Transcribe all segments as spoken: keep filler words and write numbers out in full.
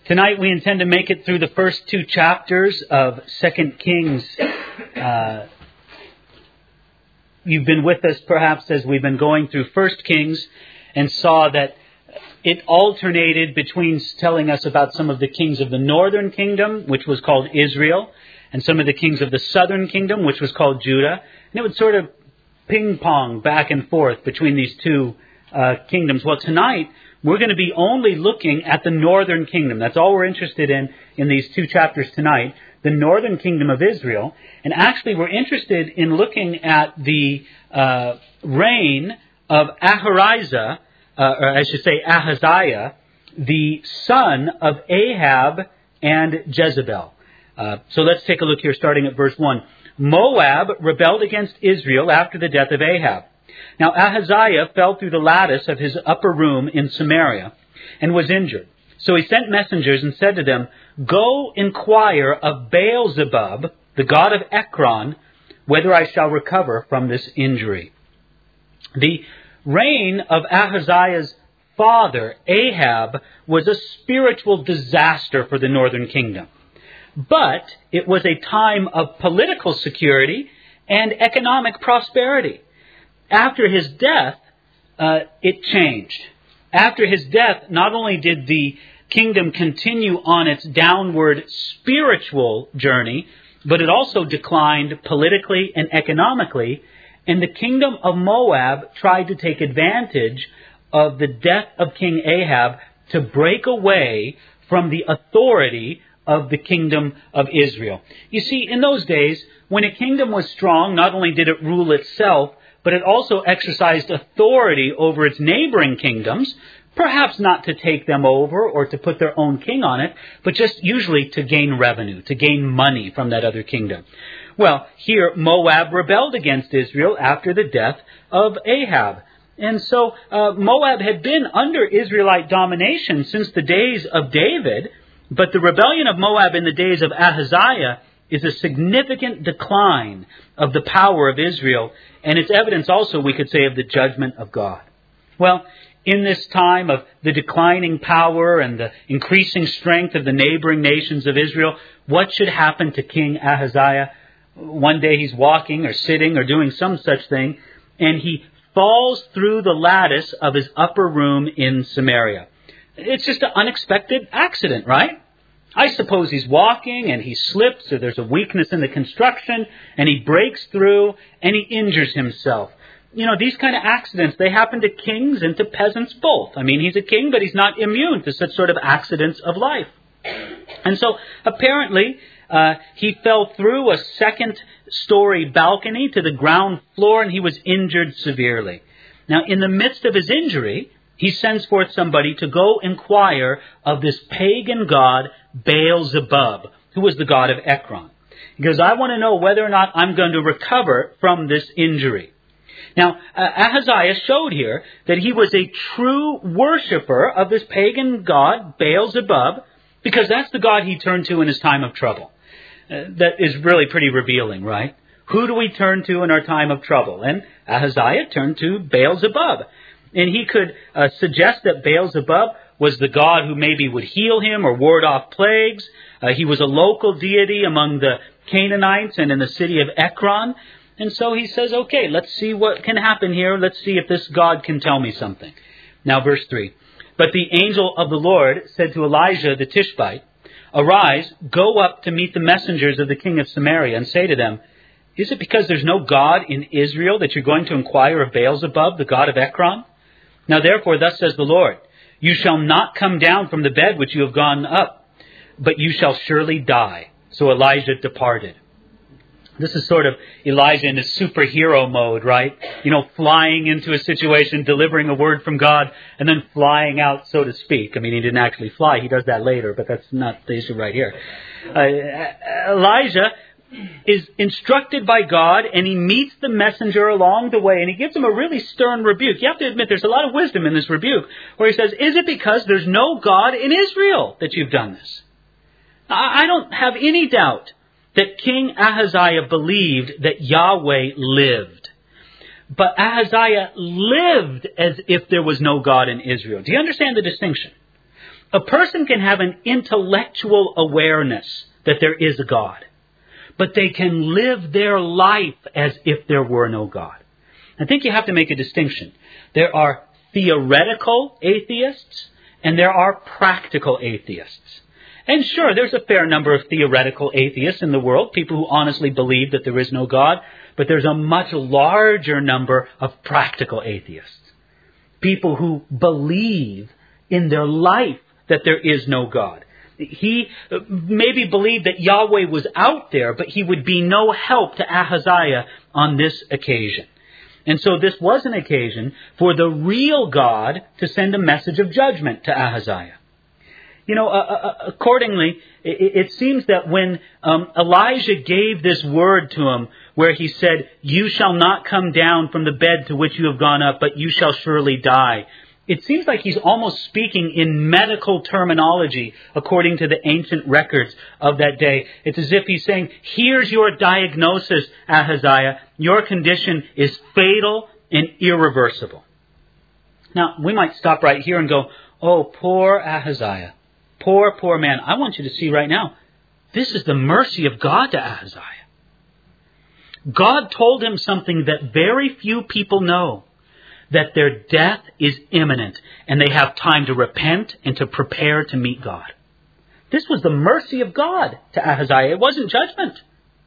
Tonight we intend to make it through the first two chapters of Second Kings. Uh, you've been with us perhaps as we've been going through First Kings and saw that it alternated between telling us about some of the kings of the northern kingdom, which was called Israel, and some of the kings of the southern kingdom, which was called Judah. And it would sort of ping-pong back and forth between these two uh, kingdoms. Well, tonight we're going to be only looking at the northern kingdom. That's all we're interested in in these two chapters tonight, the northern kingdom of Israel. And actually we're interested in looking at the uh, reign of Ahariah, uh, or I should say Ahaziah, the son of Ahab and Jezebel. Uh, so let's take a look here starting at verse one. Moab rebelled against Israel after the death of Ahab. Now Ahaziah fell through the lattice of his upper room in Samaria and was injured. So he sent messengers and said to them, "Go inquire of Baal-zebub, the god of Ekron, whether I shall recover from this injury." The reign of Ahaziah's father, Ahab, was a spiritual disaster for the northern kingdom. But it was a time of political security and economic prosperity. After his death, uh, it changed. After his death, not only did the kingdom continue on its downward spiritual journey, but it also declined politically and economically. And the kingdom of Moab tried to take advantage of the death of King Ahab to break away from the authority of the kingdom of Israel. You see, in those days, when a kingdom was strong, not only did it rule itself, but it also exercised authority over its neighboring kingdoms, perhaps not to take them over or to put their own king on it, but just usually to gain revenue, to gain money from that other kingdom. Well, here Moab rebelled against Israel after the death of Ahab. And so uh, Moab had been under Israelite domination since the days of David, but the rebellion of Moab in the days of Ahaziah is a significant decline of the power of Israel, and it's evidence also, we could say, of the judgment of God. Well, in this time of the declining power and the increasing strength of the neighboring nations of Israel, what should happen to King Ahaziah? One day he's walking or sitting or doing some such thing, and he falls through the lattice of his upper room in Samaria. It's just an unexpected accident, right? I suppose he's walking and he slips or there's a weakness in the construction and he breaks through and he injures himself. You know, these kind of accidents, they happen to kings and to peasants both. I mean, he's a king, but he's not immune to such sort of accidents of life. And so apparently uh, he fell through a second story balcony to the ground floor and he was injured severely. Now, in the midst of his injury, he sends forth somebody to go inquire of this pagan god, Baal-zebub, who was the god of Ekron. He goes, "I want to know whether or not I'm going to recover from this injury." Now, uh, Ahaziah showed here that he was a true worshiper of this pagan god, Baal-zebub, because that's the god he turned to in his time of trouble. Uh, that is really pretty revealing, right? Who do we turn to in our time of trouble? And Ahaziah turned to Baal-zebub. And he could uh, suggest that Baal-zebub was the god who maybe would heal him or ward off plagues. Uh, he was a local deity among the Canaanites and in the city of Ekron. And so he says, okay, let's see what can happen here. Let's see if this God can tell me something. Now, verse three. "But the angel of the Lord said to Elijah the Tishbite, 'Arise, go up to meet the messengers of the king of Samaria and say to them, Is it because there's no God in Israel that you're going to inquire of Baal-zebub, the god of Ekron? Now therefore, thus says the Lord, you shall not come down from the bed which you have gone up, but you shall surely die.' So Elijah departed." This is sort of Elijah in his superhero mode, right? You know, flying into a situation, delivering a word from God, and then flying out, so to speak. I mean, he didn't actually fly. He does that later, but that's not the issue right here. Uh, Elijah is instructed by God, and he meets the messenger along the way, and he gives him a really stern rebuke. You have to admit, there's a lot of wisdom in this rebuke, where he says, "Is it because there's no God in Israel that you've done this?" I don't have any doubt that King Ahaziah believed that Yahweh lived. But Ahaziah lived as if there was no God in Israel. Do you understand the distinction? A person can have an intellectual awareness that there is a God, but they can live their life as if there were no God. I think you have to make a distinction. There are theoretical atheists and there are practical atheists. And sure, there's a fair number of theoretical atheists in the world, people who honestly believe that there is no God, but there's a much larger number of practical atheists. People who believe in their life that there is no God. He maybe believed that Yahweh was out there, but he would be no help to Ahaziah on this occasion. And so this was an occasion for the real God to send a message of judgment to Ahaziah. You know, uh, uh, accordingly, it, it seems that when um, Elijah gave this word to him, where he said, "You shall not come down from the bed to which you have gone up, but you shall surely die," it seems like he's almost speaking in medical terminology according to the ancient records of that day. It's as if he's saying, here's your diagnosis, Ahaziah. Your condition is fatal and irreversible. Now, we might stop right here and go, oh, poor Ahaziah. Poor, poor man. I want you to see right now, this is the mercy of God to Ahaziah. God told him something that very few people know, that their death is imminent and they have time to repent and to prepare to meet God. This was the mercy of God to Ahaziah. It wasn't judgment.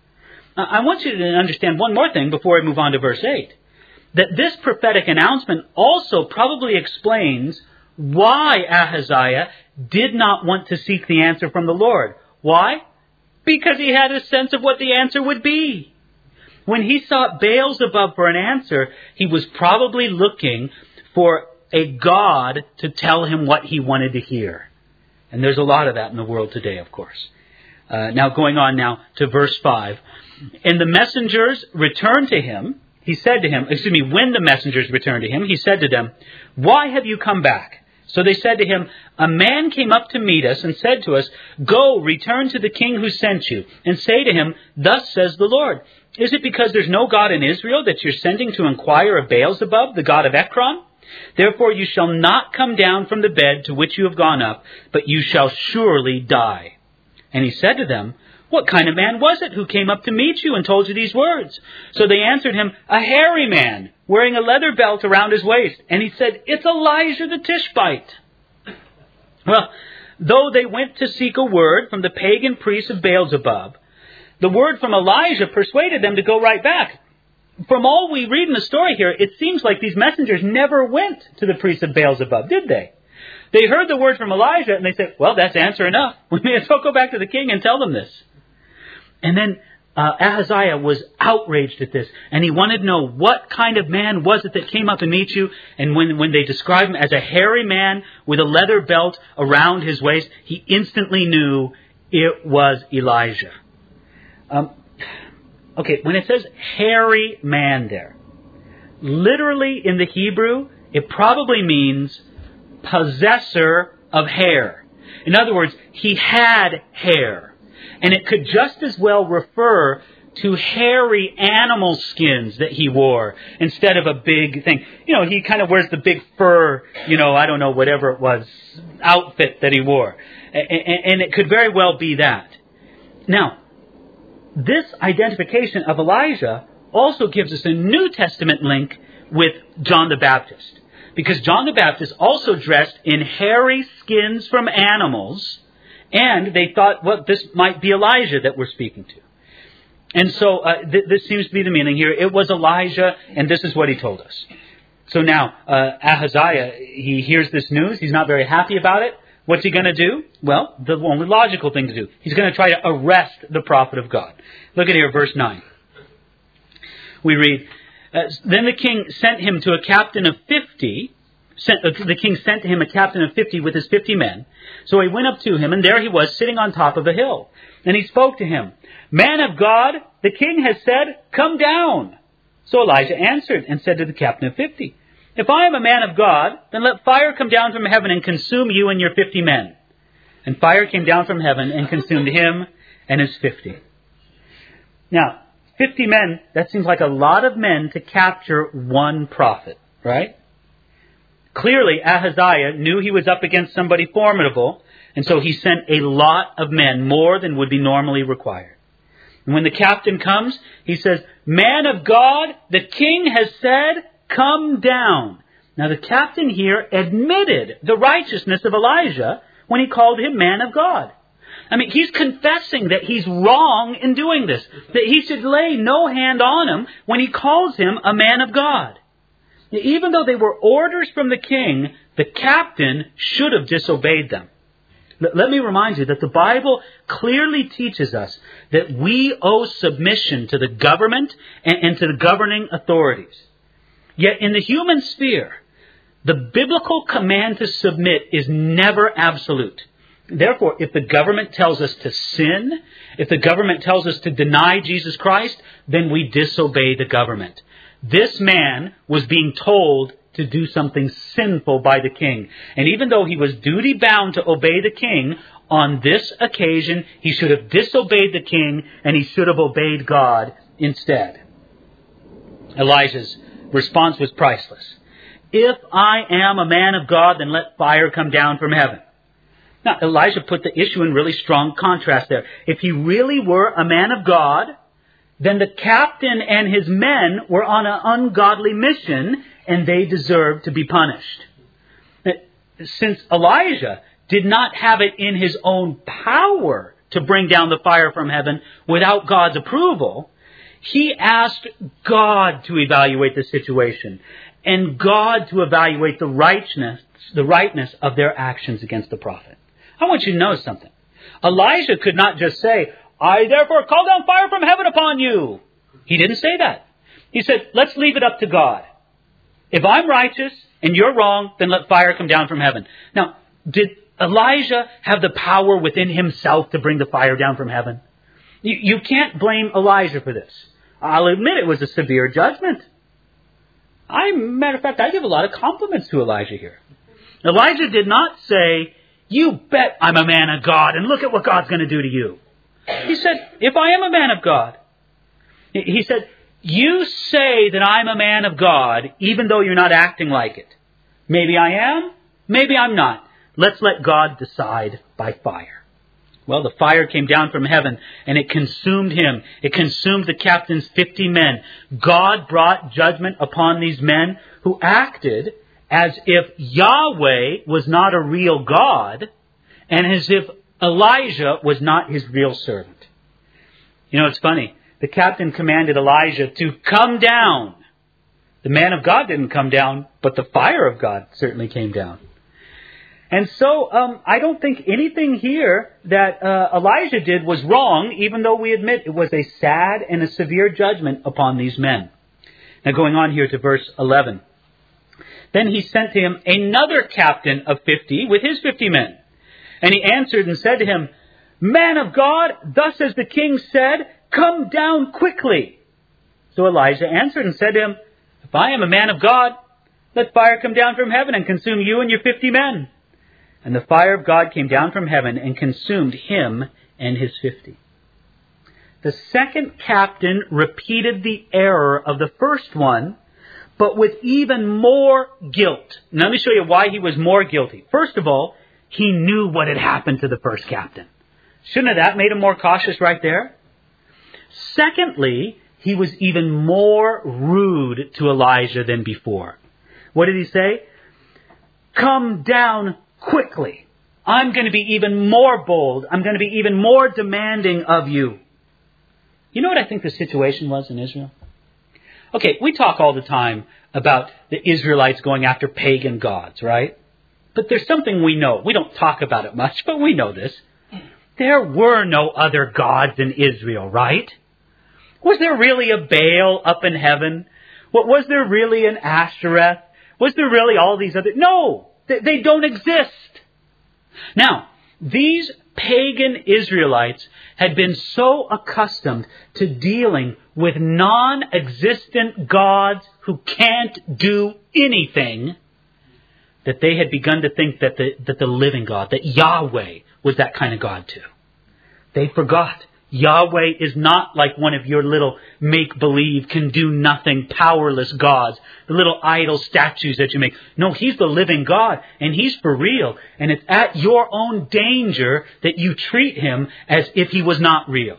I want you to understand one more thing before I move on to verse eight. That this prophetic announcement also probably explains why Ahaziah did not want to seek the answer from the Lord. Why? Because he had a sense of what the answer would be. When he sought Beelzebub for an answer, he was probably looking for a God to tell him what he wanted to hear. And there's a lot of that in the world today, of course. Uh, now going on now to verse five. And the messengers returned to him. He said to him, excuse me, when the messengers returned to him, he said to them, "Why have you come back?" So they said to him, "A man came up to meet us and said to us, 'Go, return to the king who sent you, and say to him, Thus says the Lord, is it because there's no God in Israel that you're sending to inquire of Beelzebub, the god of Ekron? Therefore you shall not come down from the bed to which you have gone up, but you shall surely die.' And he said to them, 'What kind of man was it who came up to meet you and told you these words?' So they answered him, 'A hairy man, wearing a leather belt around his waist.' And he said, 'It's Elijah the Tishbite.' Well, though they went to seek a word from the pagan priest of Beelzebub, the word from Elijah persuaded them to go right back. From all we read in the story here, it seems like these messengers never went to the priest of Beelzebub, did they? They heard the word from Elijah and they said, well, that's answer enough. We may as well go back to the king and tell them this. And then uh, Ahaziah was outraged at this, and he wanted to know what kind of man was it that came up to meet you. And when, when they described him as a hairy man with a leather belt around his waist, he instantly knew it was Elijah. Um, okay, when it says hairy man there, literally in the Hebrew, it probably means possessor of hair. In other words, he had hair. And it could just as well refer to hairy animal skins that he wore instead of a big thing. You know, he kind of wears the big fur, you know, I don't know, whatever it was, outfit that he wore. And it could very well be that. Now, this identification of Elijah also gives us a New Testament link with John the Baptist. Because John the Baptist also dressed in hairy skins from animals, and they thought, well, this might be Elijah that we're speaking to. And so uh, th- this seems to be the meaning here. It was Elijah, and this is what he told us. So now, uh, Ahaziah, he hears this news. He's not very happy about it. What's he going to do? Well, the only logical thing to do. He's going to try to arrest the prophet of God. Look at here, verse nine. We read, uh, Then the king sent him to a captain of fifty. Sent, uh, the king sent to him a captain of fifty with his fifty men. So he went up to him, and there he was, sitting on top of a hill. And he spoke to him, Man of God, the king has said, Come down. So Elijah answered and said to the captain of fifty, If I am a man of God, then let fire come down from heaven and consume you and your fifty men. And fire came down from heaven and consumed him and his fifty. Now, fifty men, that seems like a lot of men to capture one prophet, right? Clearly, Ahaziah knew he was up against somebody formidable, and so he sent a lot of men, more than would be normally required. And when the captain comes, he says, "Man of God, the king has said, come down." Now the captain here admitted the righteousness of Elijah when he called him man of God. I mean, he's confessing that he's wrong in doing this, that he should lay no hand on him when he calls him a man of God. Even though they were orders from the king, the captain should have disobeyed them. Let me remind you that the Bible clearly teaches us that we owe submission to the government and to the governing authorities. Yet in the human sphere, the biblical command to submit is never absolute. Therefore, if the government tells us to sin, if the government tells us to deny Jesus Christ, then we disobey the government. This man was being told to do something sinful by the king. And even though he was duty-bound to obey the king, on this occasion he should have disobeyed the king and he should have obeyed God instead. Elijah's response was priceless. "If I am a man of God, then let fire come down from heaven." Now, Elijah put the issue in really strong contrast there. If he really were a man of God, then the captain and his men were on an ungodly mission, and they deserved to be punished. Since Elijah did not have it in his own power to bring down the fire from heaven without God's approval, he asked God to evaluate the situation and God to evaluate the rightness, the rightness of their actions against the prophet. I want you to know something. Elijah could not just say, "I therefore call down fire from heaven upon you." He didn't say that. He said, "Let's leave it up to God. If I'm righteous and you're wrong, then let fire come down from heaven." Now, did Elijah have the power within himself to bring the fire down from heaven? You, you can't blame Elijah for this. I'll admit it was a severe judgment. I, matter of fact, I give a lot of compliments to Elijah here. Elijah did not say, "You bet I'm a man of God, and look at what God's going to do to you." He said, "If I am a man of God," he said, "you say that I'm a man of God, even though you're not acting like it. Maybe I am, maybe I'm not. Let's let God decide by fire." Well, the fire came down from heaven, and it consumed him. It consumed the captain's fifty men. God brought judgment upon these men who acted as if Yahweh was not a real God, and as if Elijah was not his real servant. You know, it's funny. The captain commanded Elijah to come down. The man of God didn't come down, but the fire of God certainly came down. And so um, I don't think anything here that uh, Elijah did was wrong, even though we admit it was a sad and a severe judgment upon these men. Now going on here to verse eleven. Then he sent to him another captain of fifty with his fifty men. And he answered and said to him, "Man of God, thus as the king said, come down quickly." So Elijah answered and said to him, "If I am a man of God, let fire come down from heaven and consume you and your fifty men." And the fire of God came down from heaven and consumed him and his fifty. The second captain repeated the error of the first one, but with even more guilt. Now, let me show you why he was more guilty. First of all, he knew what had happened to the first captain. Shouldn't have that made him more cautious right there? Secondly, he was even more rude to Elijah than before. What did he say? "Come down quickly. I'm going to be even more bold. I'm going to be even more demanding of you." You know what I think the situation was in Israel? Okay, we talk all the time about the Israelites going after pagan gods, right? But there's something we know. We don't talk about it much, but we know this. There were no other gods in Israel, right? Was there really a Baal up in heaven? What, was there really an Ashereth? Was there really all these other... No, they, they don't exist. Now, these pagan Israelites had been so accustomed to dealing with non-existent gods who can't do anything that they had begun to think that the, that the living God, that Yahweh, was that kind of God too. They forgot Yahweh is not like one of your little make-believe, can-do-nothing, powerless gods. The little idol statues that you make. No, He's the living God, and He's for real. And it's at your own danger that you treat Him as if He was not real.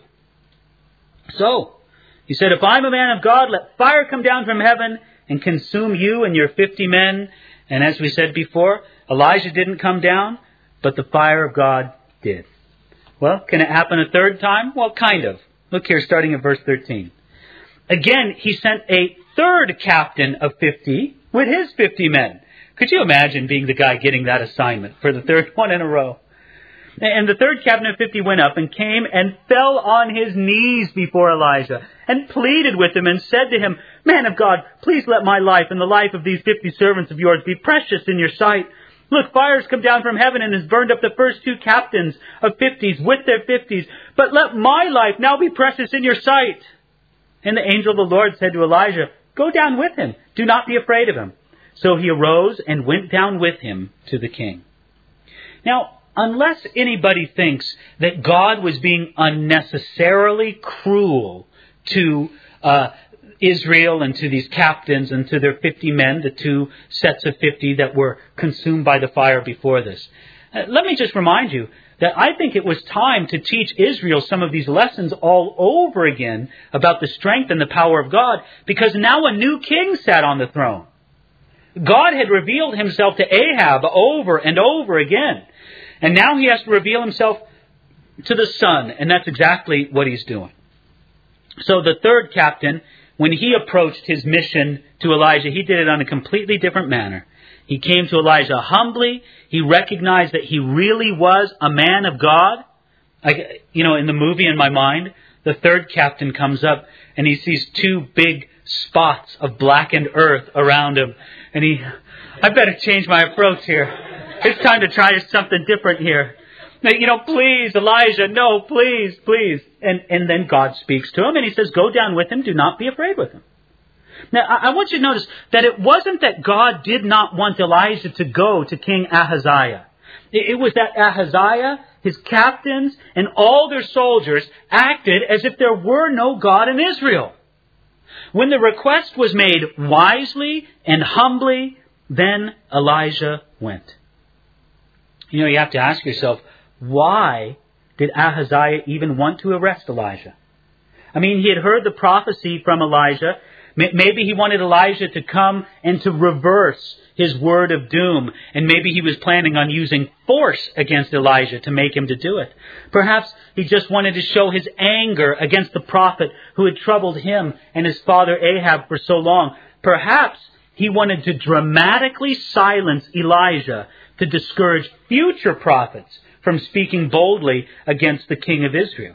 So, He said, if I'm a man of God, let fire come down from heaven and consume you and your fifty men. And as we said before, Elijah didn't come down, but the fire of God did. Well, can it happen a third time? Well, kind of. Look here, starting at verse thirteen. Again, he sent a third captain of fifty with his fifty men. Could you imagine being the guy getting that assignment for the third one in a row? And the third captain of fifty went up and came and fell on his knees before Elijah and pleaded with him and said to him, Man of God, please let my life and the life of these fifty servants of yours be precious in your sight. Look, fire's come down from heaven and has burned up the first two captains of fifties with their fifties. But let my life now be precious in your sight. And the angel of the Lord said to Elijah, Go down with him. Do not be afraid of him. So he arose and went down with him to the king. Now, unless anybody thinks that God was being unnecessarily cruel to uh, Israel and to these captains and to their fifty men, the two sets of fifty that were consumed by the fire before this. Uh, let me just remind you that I think it was time to teach Israel some of these lessons all over again about the strength and the power of God, because now a new king sat on the throne. God had revealed Himself to Ahab over and over again. And now He has to reveal Himself to the Son, and that's exactly what He's doing. So the third captain, when he approached his mission to Elijah, he did it on a completely different manner. He came to Elijah humbly. He recognized that he really was a man of God. I, you know, in the movie in my mind, the third captain comes up and he sees two big spots of blackened earth around him. And he, I better change my approach here. It's time to try something different here. You know, please, Elijah, no, please, please. And and then God speaks to him and He says, go down with him, do not be afraid with him. Now, I, I want you to notice that it wasn't that God did not want Elijah to go to King Ahaziah. It, it was that Ahaziah, his captains, and all their soldiers acted as if there were no God in Israel. When the request was made wisely and humbly, then Elijah went. You know, you have to ask yourself, why did Ahaziah even want to arrest Elijah? I mean, he had heard the prophecy from Elijah. Maybe he wanted Elijah to come and to reverse his word of doom. And maybe he was planning on using force against Elijah to make him to do it. Perhaps he just wanted to show his anger against the prophet who had troubled him and his father Ahab for so long. Perhaps he wanted to dramatically silence Elijah to discourage future prophets from speaking boldly against the king of Israel.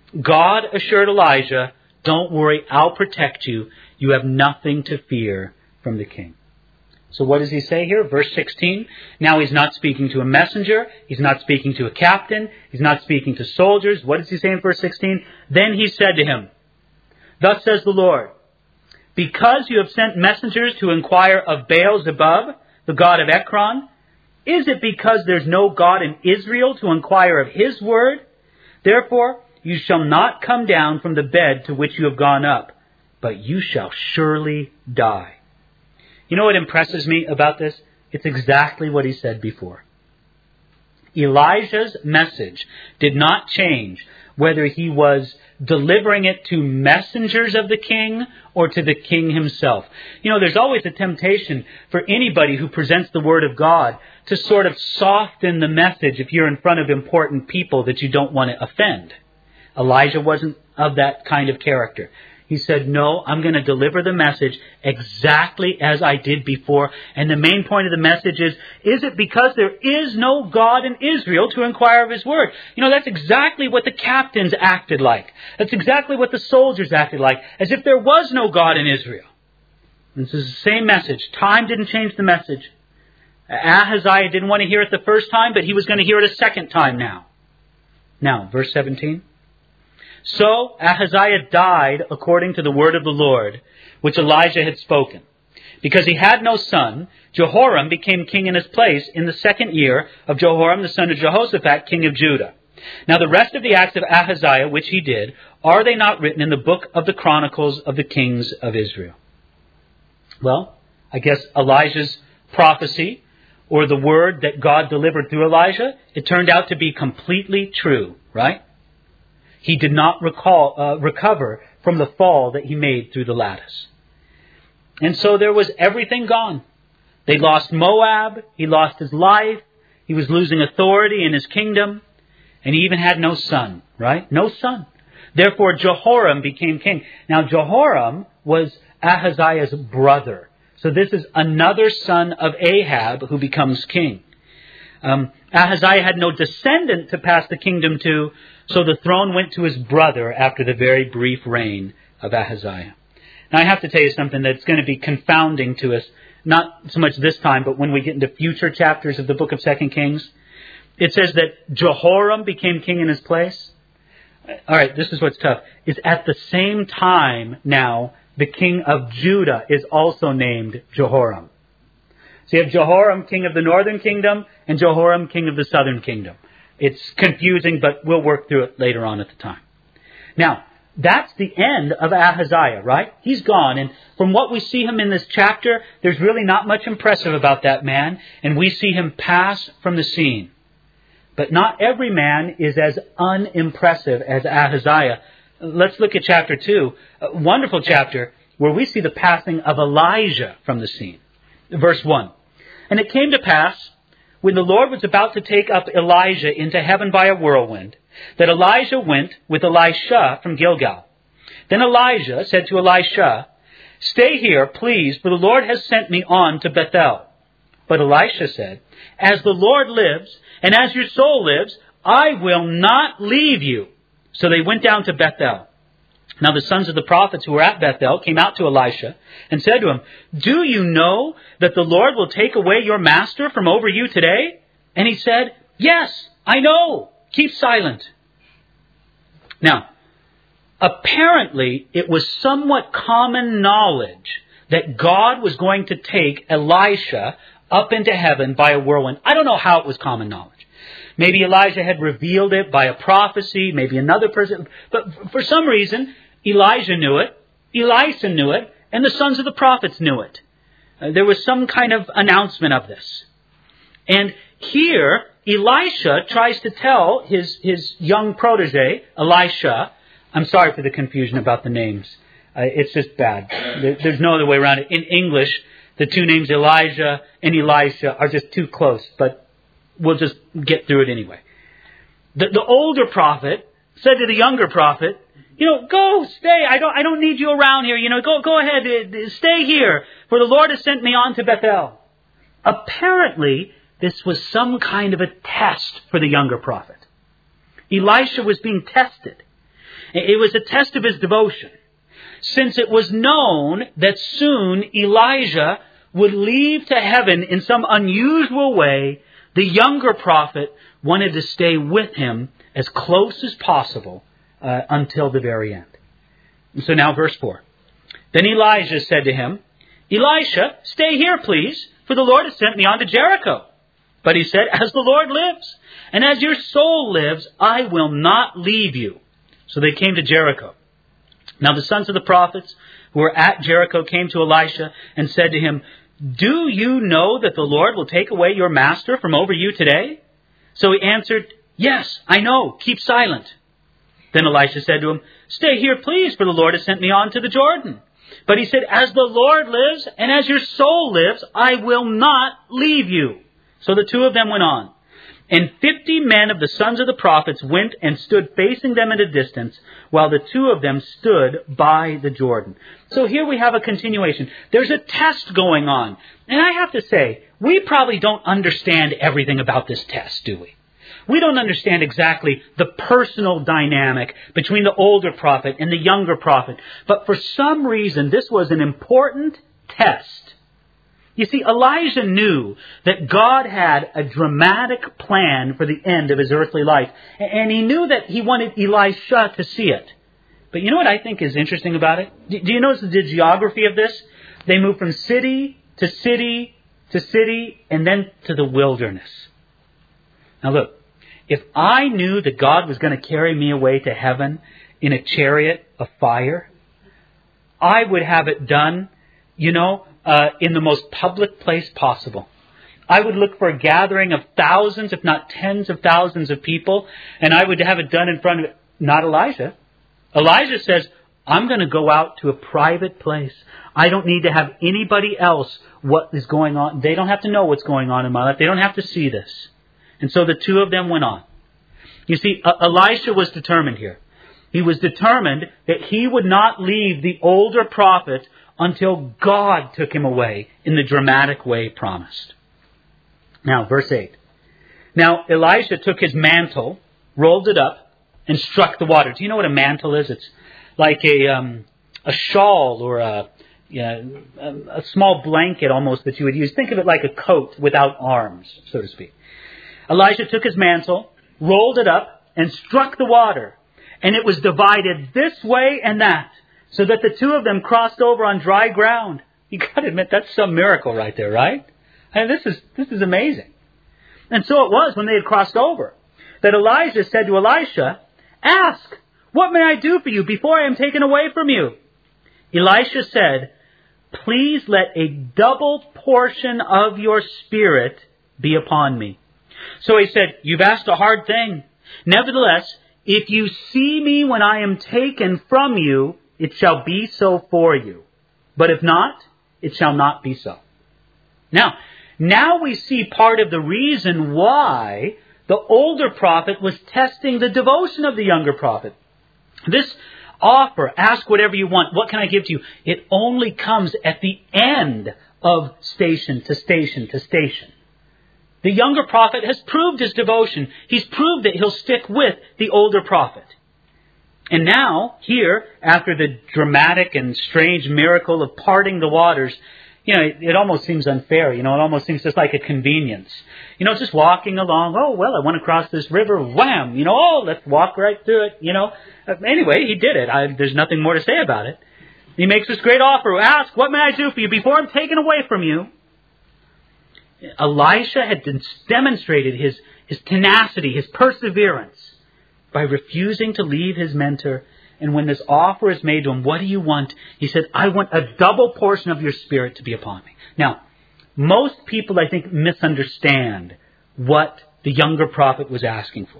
God assured Elijah, don't worry, I'll protect you. You have nothing to fear from the king. So what does he say here? Verse sixteen. Now he's not speaking to a messenger. He's not speaking to a captain. He's not speaking to soldiers. What does he say in verse sixteen? Then he said to him, Thus says the Lord, because you have sent messengers to inquire of Baal-zebub, the god of Ekron, is it because there's no God in Israel to inquire of His word? Therefore, you shall not come down from the bed to which you have gone up, but you shall surely die. You know what impresses me about this? It's exactly what he said before. Elijah's message did not change whether he was delivering it to messengers of the king or to the king himself. You know, there's always a temptation for anybody who presents the word of God to sort of soften the message if you're in front of important people that you don't want to offend. Elijah wasn't of that kind of character. He said, no, I'm going to deliver the message exactly as I did before. And the main point of the message is, is it because there is no God in Israel to inquire of His word? You know, that's exactly what the captains acted like. That's exactly what the soldiers acted like, as if there was no God in Israel. And this is the same message. Time didn't change the message. Ahaziah didn't want to hear it the first time, but he was going to hear it a second time now. Now, verse seventeen. So Ahaziah died according to the word of the Lord, which Elijah had spoken. Because he had no son, Jehoram became king in his place in the second year of Jehoram, the son of Jehoshaphat, king of Judah. Now the rest of the acts of Ahaziah, which he did, are they not written in the book of the Chronicles of the kings of Israel? Well, I guess Elijah's prophecy, or the word that God delivered through Elijah, it turned out to be completely true, right? He did not recall, uh, recover from the fall that he made through the lattice. And so there was everything gone. They lost Moab, he lost his life, he was losing authority in his kingdom, and he even had no son, right? No son. Therefore Jehoram became king. Now Jehoram was Ahaziah's brother. So this is another son of Ahab who becomes king. Um, Ahaziah had no descendant to pass the kingdom to, so the throne went to his brother after the very brief reign of Ahaziah. Now I have to tell you something that's going to be confounding to us, not so much this time, but when we get into future chapters of the book of Second Kings. It says that Jehoram became king in his place. All right, this is what's tough. Is at the same time now, the king of Judah is also named Jehoram. So you have Jehoram, king of the northern kingdom, and Jehoram, king of the southern kingdom. It's confusing, but we'll work through it later on at the time. Now, that's the end of Ahaziah, right? He's gone, and from what we see him in this chapter, there's really not much impressive about that man, and we see him pass from the scene. But not every man is as unimpressive as Ahaziah. Let's look at chapter two, a wonderful chapter where we see the passing of Elijah from the scene. Verse one. And it came to pass, when the Lord was about to take up Elijah into heaven by a whirlwind, that Elijah went with Elisha from Gilgal. Then Elijah said to Elisha, "Stay here, please, for the Lord has sent me on to Bethel." But Elisha said, "As the Lord lives, and as your soul lives, I will not leave you." So they went down to Bethel. Now the sons of the prophets who were at Bethel came out to Elisha and said to him, "Do you know that the Lord will take away your master from over you today?" And he said, "Yes, I know. Keep silent." Now, apparently it was somewhat common knowledge that God was going to take Elisha up into heaven by a whirlwind. I don't know how it was common knowledge. Maybe Elijah had revealed it by a prophecy, maybe another person. But for some reason, Elijah knew it, Elisha knew it, and the sons of the prophets knew it. Uh, there was some kind of announcement of this. And here, Elisha tries to tell his, his young protege, Elisha, I'm sorry for the confusion about the names. Uh, it's just bad. There, there's no other way around it. In English, the two names Elijah and Elisha are just too close, but we'll just get through it anyway. The, the older prophet said to the younger prophet, you know, go, stay. I don't, I don't need you around here. You know, go, go ahead, stay here. For the Lord has sent me on to Bethel. Apparently, this was some kind of a test for the younger prophet. Elisha was being tested. It was a test of his devotion. Since it was known that soon Elijah would leave to heaven in some unusual way, the younger prophet wanted to stay with him as close as possible uh, until the very end. And so now verse four. Then Elijah said to him, "Elisha, stay here, please, for the Lord has sent me on to Jericho." But he said, "As the Lord lives, and as your soul lives, I will not leave you." So they came to Jericho. Now the sons of the prophets who were at Jericho came to Elisha and said to him, "Do you know that the Lord will take away your master from over you today?" So he answered, "Yes, I know. Keep silent." Then Elisha said to him, "Stay here, please, for the Lord has sent me on to the Jordan." But he said, "As the Lord lives, and as your soul lives, I will not leave you." So the two of them went on. And fifty men of the sons of the prophets went and stood facing them at a distance, while the two of them stood by the Jordan. So here we have a continuation. There's a test going on. And I have to say, we probably don't understand everything about this test, do we? We don't understand exactly the personal dynamic between the older prophet and the younger prophet. But for some reason, this was an important test. You see, Elijah knew that God had a dramatic plan for the end of his earthly life. And he knew that he wanted Elisha to see it. But you know what I think is interesting about it? Do you notice the geography of this? They moved from city to city to city and then to the wilderness. Now look, If I knew that God was going to carry me away to heaven in a chariot of fire, I would have it done, you know, uh, in the most public place possible. I would look for a gathering of thousands, if not tens of thousands of people, and I would have it done in front of, not Elijah. Elijah says, I'm going to go out to a private place. I don't need to have anybody else what is going on. They don't have to know what's going on in my life. They don't have to see this. And so the two of them went on. You see, Elisha was determined here. He was determined that he would not leave the older prophet until God took him away in the dramatic way promised. Now, verse eight. Now, Elisha took his mantle, rolled it up, and struck the water. Do you know what a mantle is? It's like a um, a shawl or a, you know, a, a small blanket almost that you would use. Think of it like a coat without arms, so to speak. Elisha took his mantle, rolled it up, and struck the water. And it was divided this way and that, so that the two of them crossed over on dry ground. You got to admit, that's some miracle right there, right? I mean, this is this is amazing. And so it was when they had crossed over, that Elijah said to Elisha, Ask, what may I do for you before I am taken away from you? Elisha said, Please let a double portion of your spirit be upon me. So he said, You've asked a hard thing. Nevertheless, if you see me when I am taken from you, it shall be so for you. But if not, it shall not be so. Now, now we see part of the reason why the older prophet was testing the devotion of the younger prophet. This offer, ask whatever you want, what can I give to you? It only comes at the end of station to station to station. The younger prophet has proved his devotion. He's proved that he'll stick with the older prophet. And now, here, after the dramatic and strange miracle of parting the waters, you know, it, it almost seems unfair. You know, it almost seems just like a convenience. You know, just walking along, oh, well, I want to cross this river, wham! You know, oh, let's walk right through it, you know. Anyway, he did it. I, there's nothing more to say about it. He makes this great offer. Ask, what may I do for you before I'm taken away from you? Elisha had demonstrated his, his tenacity, his perseverance by refusing to leave his mentor. And when this offer is made to him, what do you want? He said, I want a double portion of your spirit to be upon me. Now, most people, I think, misunderstand what the younger prophet was asking for.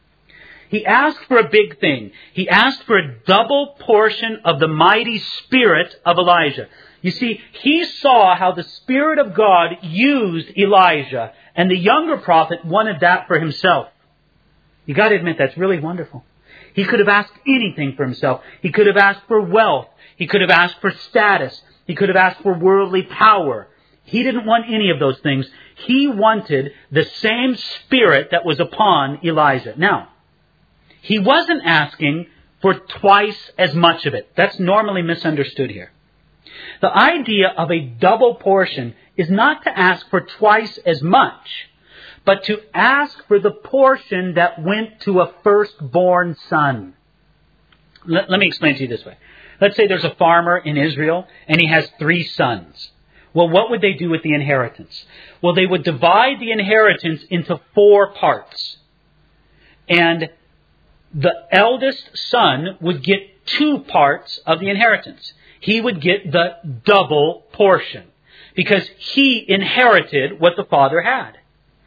He asked for a big thing. He asked for a double portion of the mighty spirit of Elijah. You see, he saw how the Spirit of God used Elijah, and the younger prophet wanted that for himself. You got to admit, that's really wonderful. He could have asked anything for himself. He could have asked for wealth. He could have asked for status. He could have asked for worldly power. He didn't want any of those things. He wanted the same Spirit that was upon Elijah. Now, he wasn't asking for twice as much of it. That's normally misunderstood here. The idea of a double portion is not to ask for twice as much, but to ask for the portion that went to a firstborn son. Let, let me explain to you this way. Let's say there's a farmer in Israel and he has three sons. Well, what would they do with the inheritance? Well, they would divide the inheritance into four parts. And the eldest son would get two parts of the inheritance. He would get the double portion because he inherited what the father had.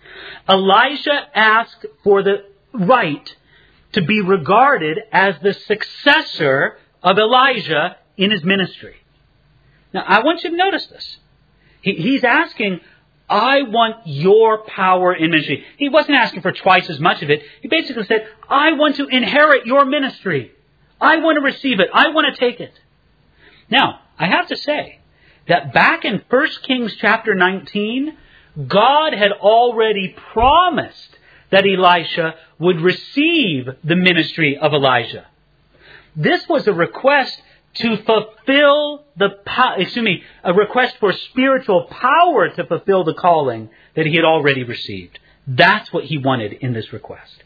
Elijah asked for the right to be regarded as the successor of Elijah in his ministry. Now, I want you to notice this. He, he's asking, I want your power in ministry. He wasn't asking for twice as much of it. He basically said, I want to inherit your ministry. I want to receive it. I want to take it. Now, I have to say that back in First Kings chapter nineteen, God had already promised that Elisha would receive the ministry of Elijah. This was a request to fulfill the, excuse me, a request for spiritual power to fulfill the calling that he had already received. That's what he wanted in this request.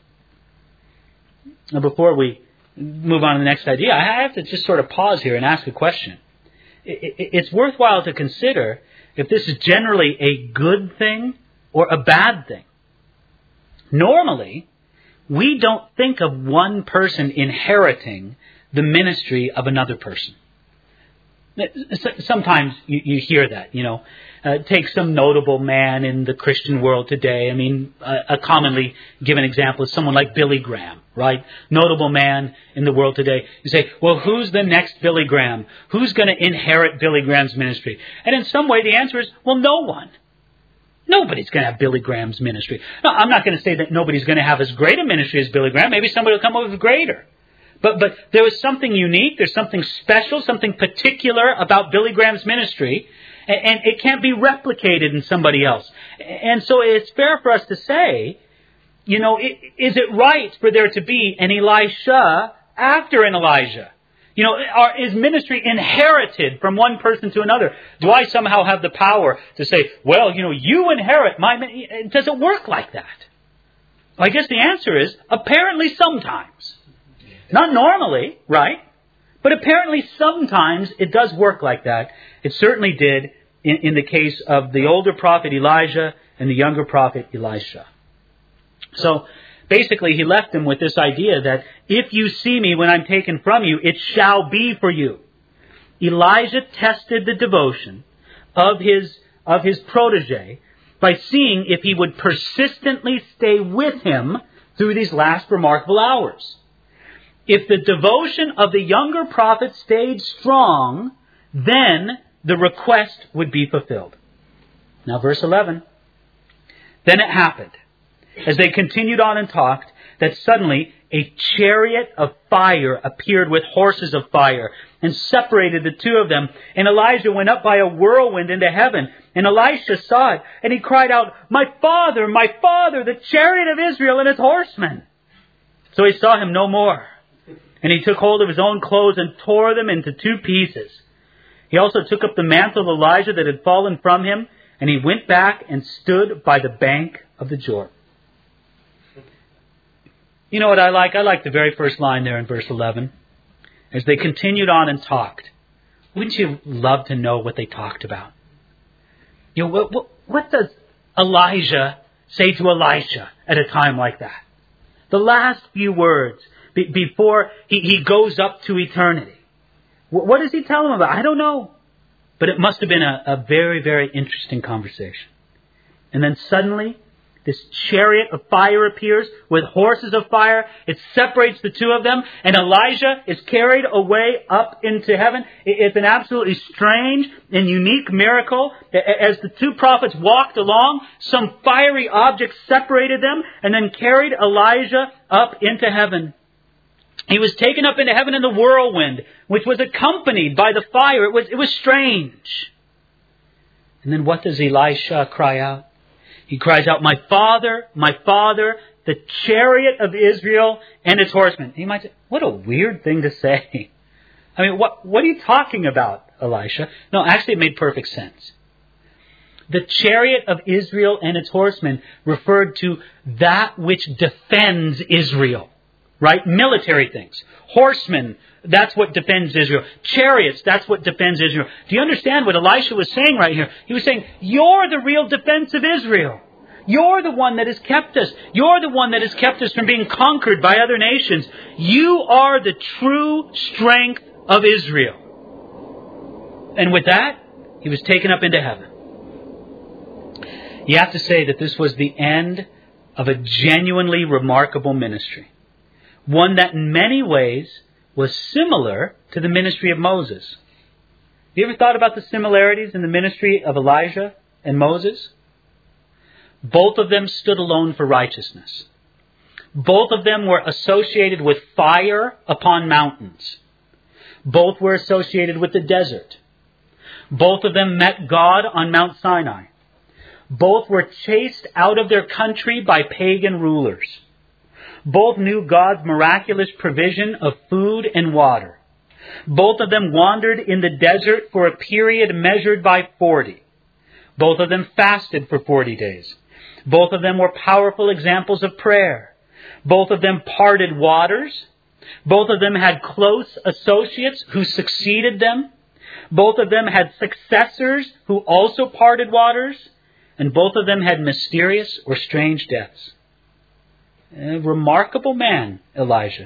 Now, before we move on to the next idea, I have to just sort of pause here and ask a question. It's worthwhile to consider if this is generally a good thing or a bad thing. Normally, we don't think of one person inheriting the ministry of another person. Sometimes you, you hear that, you know. Uh, take some notable man in the Christian world today. I mean, a, a commonly given example is someone like Billy Graham, right? Notable man in the world today. You say, well, who's the next Billy Graham? Who's going to inherit Billy Graham's ministry? And in some way the answer is, well, no one. Nobody's going to have Billy Graham's ministry. No, I'm not going to say that nobody's going to have as great a ministry as Billy Graham. Maybe somebody will come up with greater. But but there is something unique, there's something special, something particular about Billy Graham's ministry, and, and it can't be replicated in somebody else. And so it's fair for us to say, you know, is it right for there to be an Elisha after an Elijah? You know, are, is ministry inherited from one person to another? Do I somehow have the power to say, well, you know, you inherit my ministry? Does it work like that? Well, I guess the answer is, apparently sometimes. Not normally, right? But apparently sometimes it does work like that. It certainly did in, in the case of the older prophet Elijah and the younger prophet Elisha. So basically he left them with this idea that if you see me when I'm taken from you, it shall be for you. Elijah tested the devotion of his, of his protege by seeing if he would persistently stay with him through these last remarkable hours. If the devotion of the younger prophet stayed strong, then the request would be fulfilled. Now verse eleven. Then it happened, as they continued on and talked, that suddenly a chariot of fire appeared with horses of fire and separated the two of them. And Elijah went up by a whirlwind into heaven. And Elisha saw it, and he cried out, "My father, my father, the chariot of Israel and its horsemen." So he saw him no more. And he took hold of his own clothes and tore them into two pieces. He also took up the mantle of Elijah that had fallen from him, and he went back and stood by the bank of the Jordan. You know what I like? I like the very first line there in verse eleven. As they continued on and talked. Wouldn't you love to know what they talked about? You know, what, what, what does Elijah say to Elisha at a time like that? The last few words be, before he, he goes up to eternity. What, what does he tell him about? I don't know. But it must have been a, a very, very interesting conversation. And then suddenly, this chariot of fire appears with horses of fire. It separates the two of them. And Elijah is carried away up into heaven. It's an absolutely strange and unique miracle. As the two prophets walked along, some fiery object separated them and then carried Elijah up into heaven. He was taken up into heaven in the whirlwind, which was accompanied by the fire. It was, it was strange. And then what does Elisha cry out? He cries out, "My father, my father, the chariot of Israel and its horsemen." He might say, what a weird thing to say. I mean, what, what are you talking about, Elisha? No, actually it made perfect sense. The chariot of Israel and its horsemen referred to that which defends Israel. Right? Military things. Horsemen, that's what defends Israel. Chariots, that's what defends Israel. Do you understand what Elisha was saying right here? He was saying, you're the real defense of Israel. You're the one that has kept us. You're the one that has kept us from being conquered by other nations. You are the true strength of Israel. And with that, he was taken up into heaven. You have to say that this was the end of a genuinely remarkable ministry. One that in many ways was similar to the ministry of Moses. Have you ever thought about the similarities in the ministry of Elijah and Moses? Both of them stood alone for righteousness. Both of them were associated with fire upon mountains. Both were associated with the desert. Both of them met God on Mount Sinai. Both were chased out of their country by pagan rulers. Both knew God's miraculous provision of food and water. Both of them wandered in the desert for a period measured by forty. Both of them fasted for forty days. Both of them were powerful examples of prayer. Both of them parted waters. Both of them had close associates who succeeded them. Both of them had successors who also parted waters. And both of them had mysterious or strange deaths. A remarkable man, Elijah.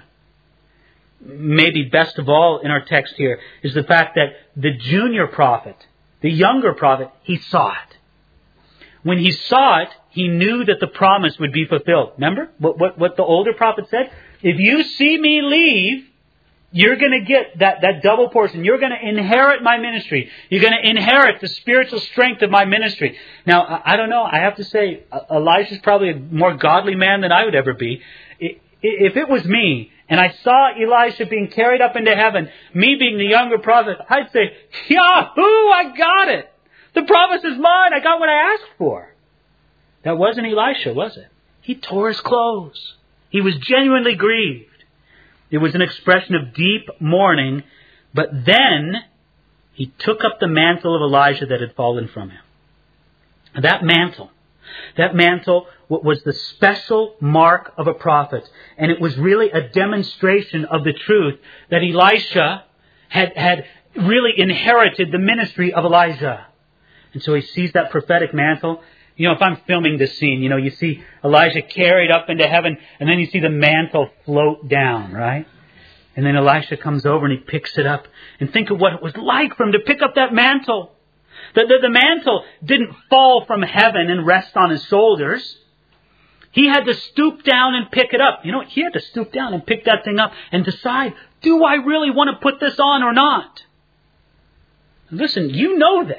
Maybe best of all in our text here is the fact that the junior prophet, the younger prophet, he saw it. When he saw it, he knew that the promise would be fulfilled. Remember what, what, what the older prophet said? If you see me leave, you're going to get that, that double portion. You're going to inherit my ministry. You're going to inherit the spiritual strength of my ministry. Now, I, I don't know. I have to say, Elijah's probably a more godly man than I would ever be. If it was me, and I saw Elisha being carried up into heaven, me being the younger prophet, I'd say, Yahoo, I got it. The promise is mine. I got what I asked for. That wasn't Elisha, was it? He tore his clothes. He was genuinely grieved. It was an expression of deep mourning, but then he took up the mantle of Elijah that had fallen from him. That mantle, that mantle was the special mark of a prophet, and it was really a demonstration of the truth that Elisha had, had really inherited the ministry of Elijah. And so he sees that prophetic mantle. You know, if I'm filming this scene, you know, you see Elijah carried up into heaven, and then you see the mantle float down, right? And then Elisha comes over and he picks it up. And think of what it was like for him to pick up that mantle. The, the, the mantle didn't fall from heaven and rest on his shoulders. He had to stoop down and pick it up. You know, he had to stoop down and pick that thing up and decide, do I really want to put this on or not? Listen, you know this.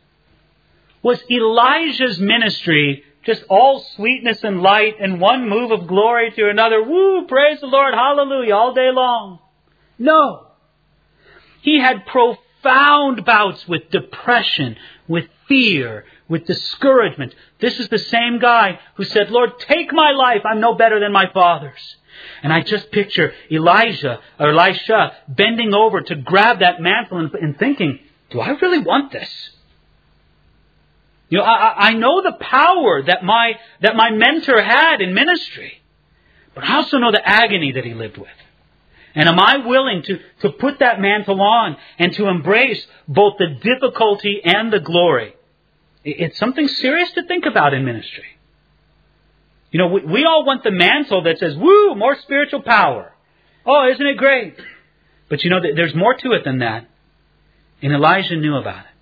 Was Elijah's ministry just all sweetness and light and one move of glory to another? Woo, praise the Lord, hallelujah, all day long. No. He had profound bouts with depression, with fear, with discouragement. This is the same guy who said, Lord, take my life. I'm no better than my father's. And I just picture Elijah or Elisha bending over to grab that mantle and, and thinking, do I really want this? You know, I, I know the power that my that my mentor had in ministry, but I also know the agony that he lived with. And am I willing to, to put that mantle on and to embrace both the difficulty and the glory? It's something serious to think about in ministry. You know, we, we all want the mantle that says, woo, more spiritual power. Oh, isn't it great? But you know, there's more to it than that. And Elijah knew about it.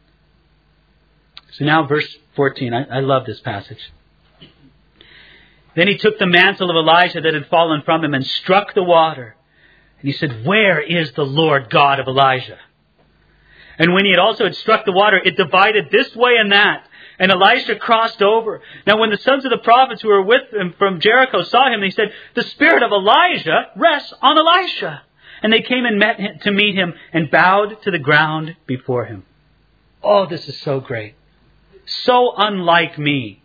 So now verse fourteen, I, I love this passage. Then he took the mantle of Elijah that had fallen from him and struck the water. And he said, where is the Lord God of Elijah? And when he had also had struck the water, it divided this way and that. And Elisha crossed over. Now when the sons of the prophets who were with him from Jericho saw him, they said, the spirit of Elijah rests on Elisha. And they came and met him to meet him and bowed to the ground before him. Oh, this is so great. So unlike me.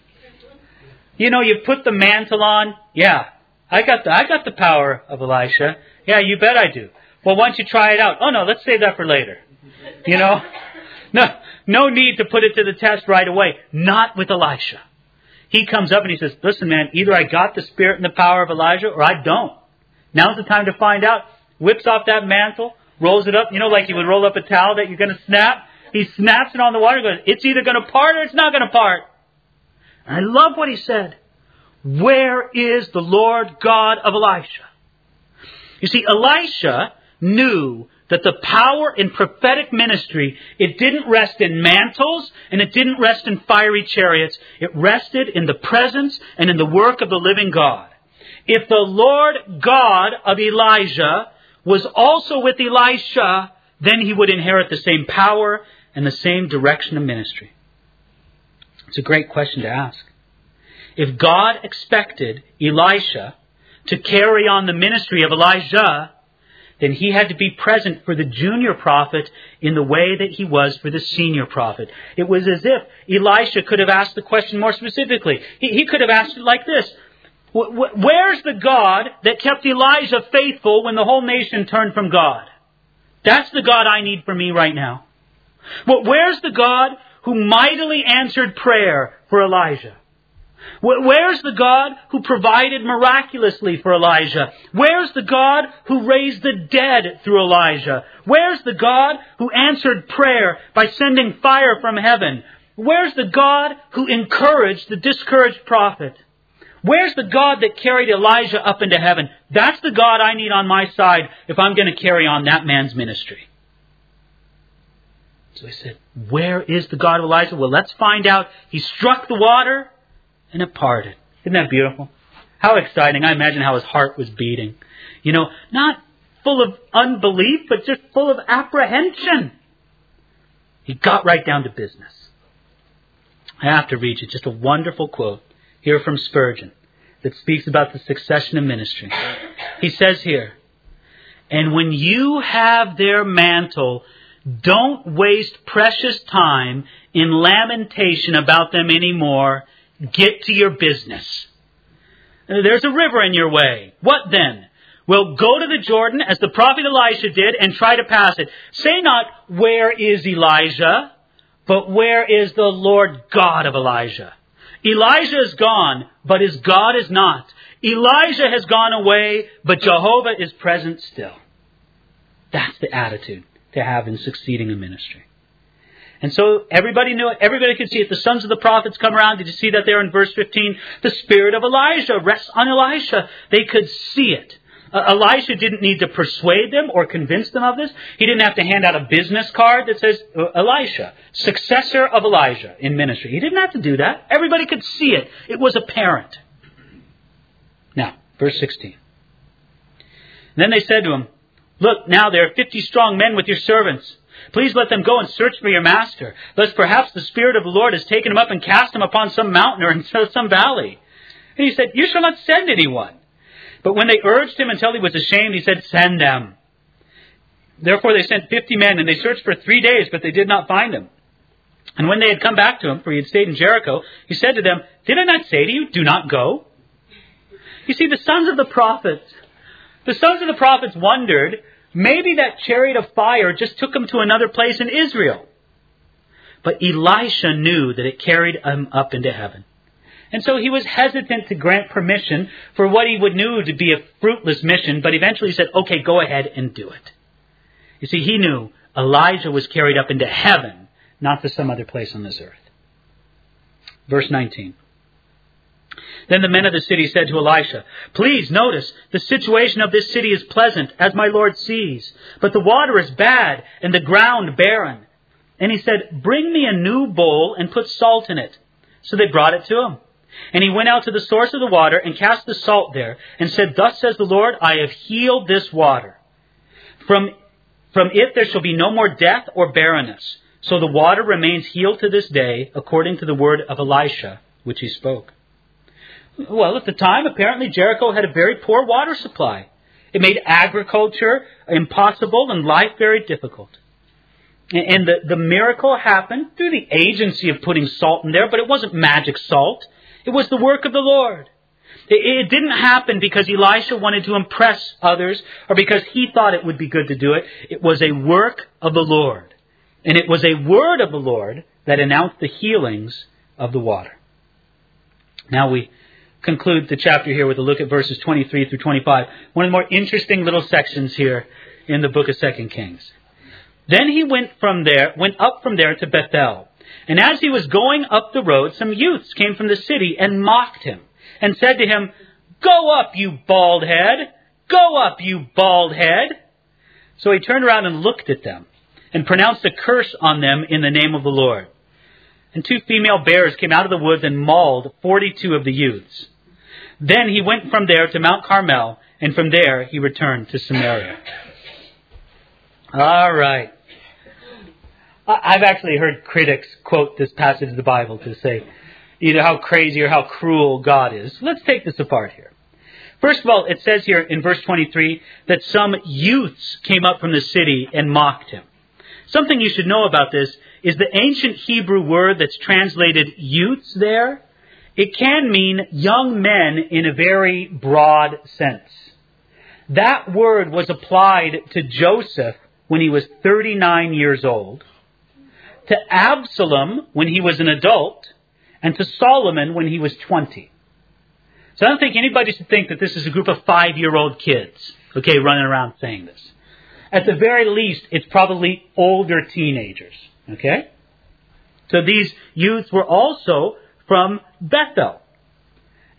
You know, you put the mantle on. Yeah, I got the I got the power of Elisha. Yeah, you bet I do. Well, why don't you try it out? Oh no, let's save that for later. You know, no, no need to put it to the test right away. Not with Elisha. He comes up and he says, "Listen, man, either I got the spirit and the power of Elijah, or I don't. Now's the time to find out." Whips off that mantle, rolls it up. You know, like you would roll up a towel that you're going to snap. He snaps it on the water, goes, it's either going to part or it's not going to part. And I love what he said. Where is the Lord God of Elisha? You see, Elisha knew that the power in prophetic ministry, it didn't rest in mantles and it didn't rest in fiery chariots. It rested in the presence and in the work of the living God. If the Lord God of Elijah was also with Elisha, then he would inherit the same power and the same direction of ministry. It's a great question to ask. If God expected Elisha to carry on the ministry of Elijah, then he had to be present for the junior prophet in the way that he was for the senior prophet. It was as if Elisha could have asked the question more specifically. He, he could have asked it like this. Where's the God that kept Elijah faithful when the whole nation turned from God? That's the God I need for me right now. Well, where's the God who mightily answered prayer for Elijah? Where's the God who provided miraculously for Elijah? Where's the God who raised the dead through Elijah? Where's the God who answered prayer by sending fire from heaven? Where's the God who encouraged the discouraged prophet? Where's the God that carried Elijah up into heaven? That's the God I need on my side if I'm going to carry on that man's ministry. So he said, where is the God of Elijah? Well, let's find out. He struck the water and it parted. Isn't that beautiful? How exciting. I imagine how his heart was beating. You know, not full of unbelief, but just full of apprehension. He got right down to business. I have to read you just a wonderful quote here from Spurgeon that speaks about the succession of ministry. He says here, and when you have their mantle, don't waste precious time in lamentation about them anymore. Get to your business. There's a river in your way. What then? Well, go to the Jordan as the prophet Elisha did and try to pass it. Say not, where is Elijah? But where is the Lord God of Elijah? Elijah is gone, but his God is not. Elijah has gone away, but Jehovah is present still. That's the attitude to have in succeeding in ministry. And so everybody knew it. Everybody could see it. The sons of the prophets come around. Did you see that there in verse fifteen? The spirit of Elijah rests on Elisha. They could see it. Uh, Elisha didn't need to persuade them or convince them of this. He didn't have to hand out a business card that says, uh, Elisha, successor of Elijah in ministry. He didn't have to do that. Everybody could see it. It was apparent. Now, verse sixteen. And then they said to him, look, now there are fifty strong men with your servants. Please let them go and search for your master, lest perhaps the Spirit of the Lord has taken him up and cast him upon some mountain or in some valley. And he said, you shall not send anyone. But when they urged him until he was ashamed, he said, send them. Therefore they sent fifty men, and they searched for three days, but they did not find him. And when they had come back to him, for he had stayed in Jericho, he said to them, did I not say to you, do not go? You see, the sons of the prophets, the sons of the prophets wondered, maybe that chariot of fire just took him to another place in Israel. But Elisha knew that it carried him up into heaven. And so he was hesitant to grant permission for what he would knew to be a fruitless mission, but eventually he said, okay, go ahead and do it. You see, he knew Elijah was carried up into heaven, not to some other place on this earth. Verse nineteen. Then the men of the city said to Elisha, please notice, the situation of this city is pleasant, as my Lord sees, but the water is bad and the ground barren. And he said, bring me a new bowl and put salt in it. So they brought it to him. And he went out to the source of the water and cast the salt there and said, thus says the Lord, I have healed this water. From, from it there shall be no more death or barrenness. So the water remains healed to this day, according to the word of Elisha, which he spoke. Well, at the time, apparently Jericho had a very poor water supply. It made agriculture impossible and life very difficult. And the, the miracle happened through the agency of putting salt in there, but it wasn't magic salt. It was the work of the Lord. It, it didn't happen because Elisha wanted to impress others or because he thought it would be good to do it. It was a work of the Lord. And it was a word of the Lord that announced the healings of the water. Now we conclude the chapter here with a look at verses twenty-three through twenty-five. One of the more interesting little sections here in the book of Second Kings. Then he went from there, went up from there to Bethel. And as he was going up the road, some youths came from the city and mocked him and said to him, go up, you bald head! Go up, you bald head! So he turned around and looked at them and pronounced a curse on them in the name of the Lord. And two female bears came out of the woods and mauled forty-two of the youths. Then he went from there to Mount Carmel, and from there he returned to Samaria. All right. I've actually heard critics quote this passage of the Bible to say either how crazy or how cruel God is. Let's take this apart here. First of all, it says here in verse twenty-three that some youths came up from the city and mocked him. Something you should know about this is the ancient Hebrew word that's translated youths there. It can mean young men in a very broad sense. That word was applied to Joseph when he was thirty-nine years old, to Absalom when he was an adult, and to Solomon when he was twenty. So I don't think anybody should think that this is a group of five-year-old kids, okay, running around saying this. At the very least, it's probably older teenagers, okay? So these youths were also from Bethel.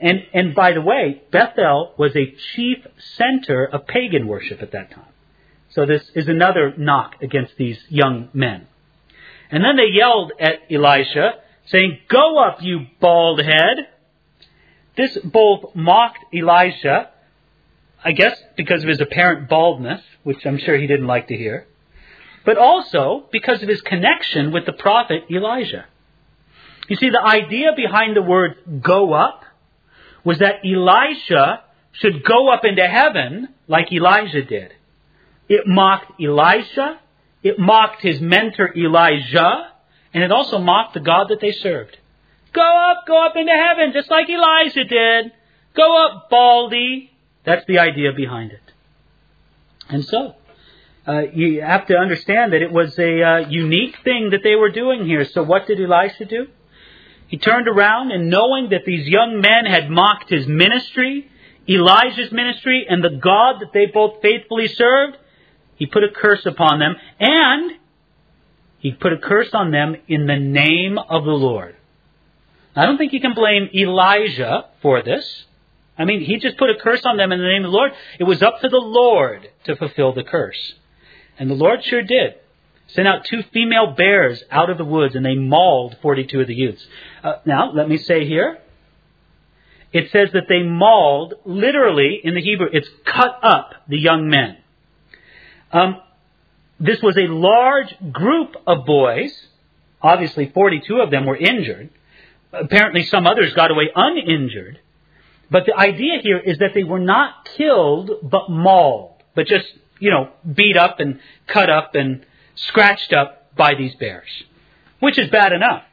And, and by the way, Bethel was a chief center of pagan worship at that time. So this is another knock against these young men. And then they yelled at Elisha, saying, "Go up, you bald head." This both mocked Elisha, I guess because of his apparent baldness, which I'm sure he didn't like to hear, but also because of his connection with the prophet Elijah. You see, the idea behind the word "go up" was that Elisha should go up into heaven like Elijah did. It mocked Elisha, it mocked his mentor Elijah, and it also mocked the God that they served. Go up, go up into heaven, just like Elijah did. Go up, Baldy. That's the idea behind it. And so, uh, you have to understand that it was a uh, unique thing that they were doing here. So what did Elisha do? He turned around, and knowing that these young men had mocked his ministry, Elijah's ministry, and the God that they both faithfully served, he put a curse upon them, and he put a curse on them in the name of the Lord. I don't think you can blame Elijah for this. I mean, he just put a curse on them in the name of the Lord. It was up to the Lord to fulfill the curse. And the Lord sure did. Sent out two female bears out of the woods, and they mauled forty-two of the youths. Uh, now, let me say here, it says that they mauled, literally in the Hebrew, it's cut up the young men. Um, this was a large group of boys. Obviously, forty-two of them were injured. Apparently, some others got away uninjured. But the idea here is that they were not killed, but mauled. But just, you know, beat up and cut up and scratched up by these bears. Which is bad enough.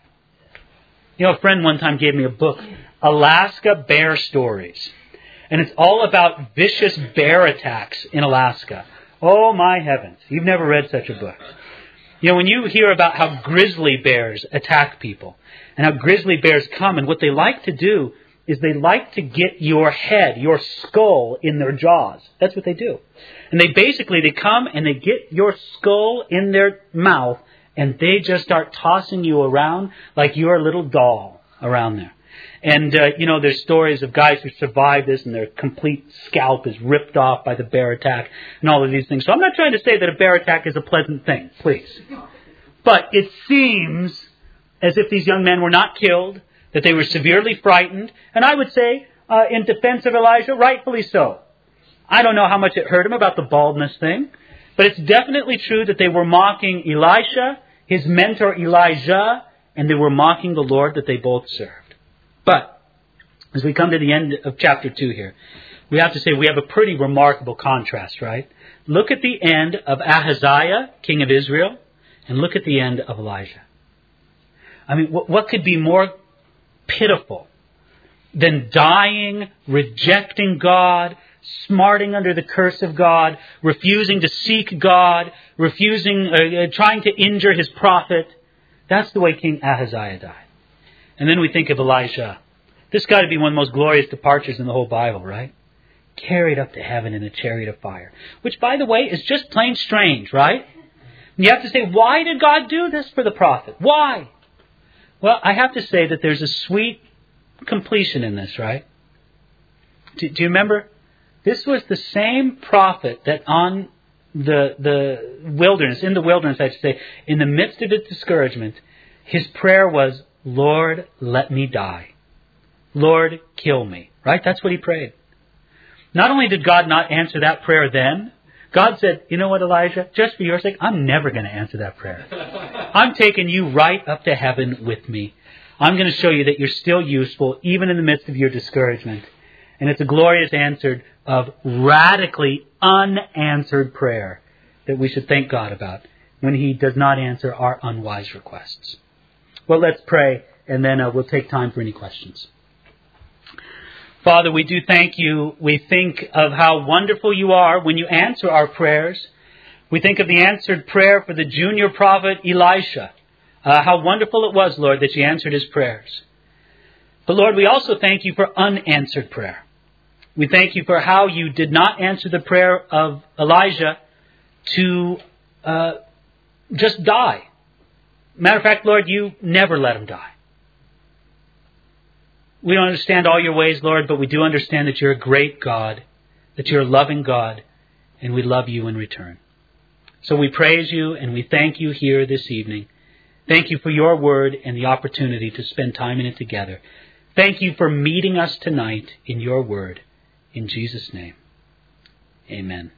You know, a friend one time gave me a book, Alaska Bear Stories. And it's all about vicious bear attacks in Alaska. Oh my heavens. You've never read such a book. You know, when you hear about how grizzly bears attack people, and how grizzly bears come, and what they like to do is they like to get your head, your skull, in their jaws. That's what they do. And they basically, they come and they get your skull in their mouth, and they just start tossing you around like you're a little doll around there. And, uh, you know, there's stories of guys who survive this, and their complete scalp is ripped off by the bear attack, and all of these things. So I'm not trying to say that a bear attack is a pleasant thing, please. But it seems as if these young men were not killed, that they were severely frightened, and I would say, uh, in defense of Elijah, rightfully so. I don't know how much it hurt him about the baldness thing, but it's definitely true that they were mocking Elisha, his mentor Elijah, and they were mocking the Lord that they both served. But, as we come to the end of chapter two here, we have to say we have a pretty remarkable contrast, right? Look at the end of Ahaziah, king of Israel, and look at the end of Elijah. I mean, what could be more pitiful than dying, rejecting God, smarting under the curse of God, refusing to seek God, refusing, uh, trying to injure his prophet? That's the way King Ahaziah died. And then we think of Elijah. This got to be one of the most glorious departures in the whole Bible, right? Carried up to heaven in a chariot of fire. Which, by the way, is just plain strange, right? And you have to say, why did God do this for the prophet? Why? Well, I have to say that there's a sweet completion in this, right? Do, do you remember? This was the same prophet that on the the wilderness, in the wilderness, I should say, in the midst of his discouragement, his prayer was, Lord, let me die. Lord, kill me. Right? That's what he prayed. Not only did God not answer that prayer then, God said, you know what, Elijah? Just for your sake, I'm never going to answer that prayer. I'm taking you right up to heaven with me. I'm going to show you that you're still useful, even in the midst of your discouragement. And it's a glorious answer of radically unanswered prayer that we should thank God about when he does not answer our unwise requests. Well, let's pray, and then uh, we'll take time for any questions. Father, we do thank you. We think of how wonderful you are when you answer our prayers. We think of the answered prayer for the junior prophet Elisha. Uh, how wonderful it was, Lord, that you answered his prayers. But Lord, we also thank you for unanswered prayer. We thank you for how you did not answer the prayer of Elijah to uh, just die. Matter of fact, Lord, you never let him die. We don't understand all your ways, Lord, but we do understand that you're a great God, that you're a loving God, and we love you in return. So we praise you and we thank you here this evening. Thank you for your word and the opportunity to spend time in it together. Thank you for meeting us tonight in your word. In Jesus' name, amen.